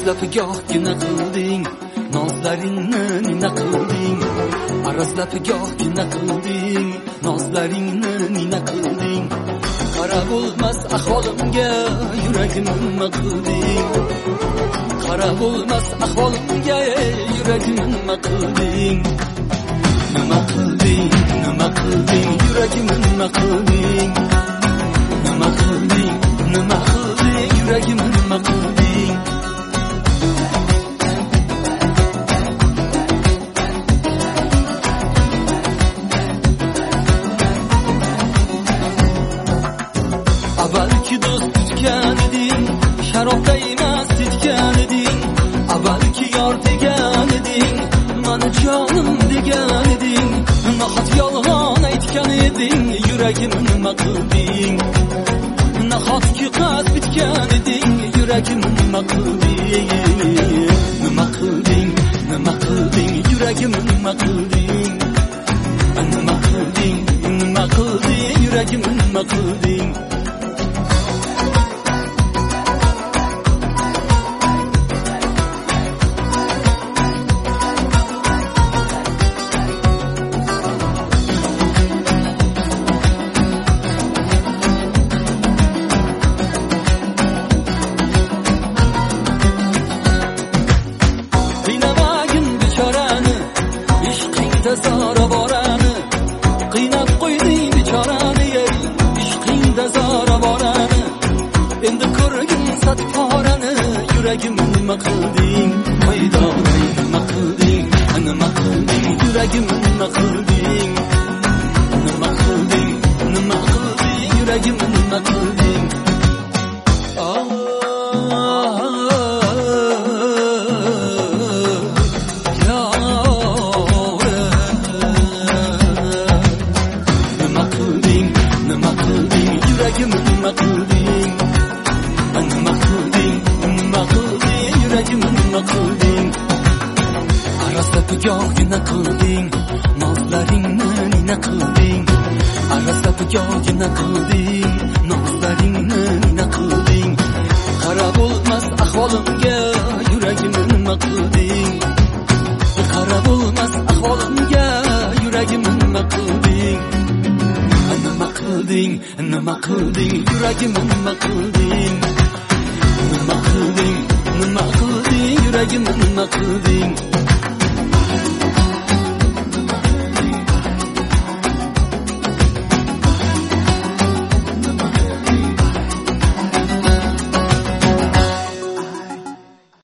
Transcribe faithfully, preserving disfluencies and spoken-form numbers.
Arazlab gohgina qilding, nozlaringni nina qilding. Arazlab gohgina qilding, nozlaringni nina qilding. Qara bo'lmas ahvolimga yuragimni nima qilding? Qara bo'lmas ahvolimga yuragimni nima qilding? Nima qilding, nima qilding, yuragimni nima qilding? Nima qilding, nima qilding, yuragimni nima qilding? Avvalki do'st tutgan eding, sharobda emas tutgan eding. Avvalki yor degan eding, mani jonim degan eding. Nahot yolg'on aytgan eding, yuragimni nima qilding? Nahotki qasd bitgan eding, yuragimni nima qilding? Nima qilding, nima qilding, yuragimni nima qilding? Nima qilding, nima qilding, yuragimni nima qilding? Zora borani qiynab qo'yding bechorani, ishqingda zora borani. Endi ko'rgim satporani, yuragimni nima qilding? Maydonda nima qilding? Nima qilding, yuragimni nima qilding? Nima qilding, nima qilding, yuragimni nima qilding? Yuragimni nima qilding? Nima qilding, nima qilding, yuragimni nima qilding? Arazlab gohgina qilding, nozlaringni nina qilding. Arazlab gohgina qilding, nozlaringni nina qilding. Qara bo'lmas ahvolimga yuragimni nima qilding? Qara bo'lmas ahvolimga yuragimni nima qilding? Nima qilding, nima qilding, yuragimni nima qilding? Nima qilding, nima qilding, yuragimni nima qilding?